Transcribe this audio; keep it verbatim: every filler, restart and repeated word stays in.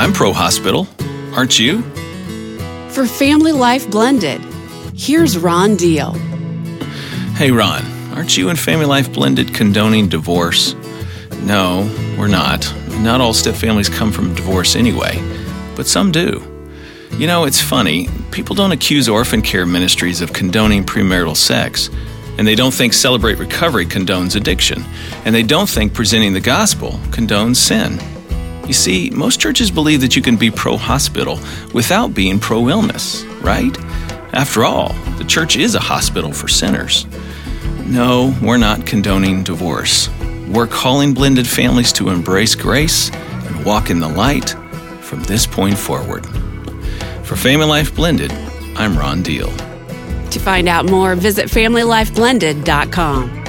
I'm pro-hospital. Aren't you? For Family Life Blended, here's Ron Deal. Hey, Ron, aren't you and Family Life Blended condoning divorce? No, we're not. Not all step families come from divorce anyway, but some do. You know, it's funny. People don't accuse orphan care ministries of condoning premarital sex, and they don't think Celebrate Recovery condones addiction, and they don't think presenting the gospel condones sin. You see, most churches believe that you can be pro-hospital without being pro-illness, right? After all, the church is a hospital for sinners. No, we're not condoning divorce. We're calling blended families to embrace grace and walk in the light from this point forward. For Family Life Blended, I'm Ron Deal. To find out more, visit family life blended dot com.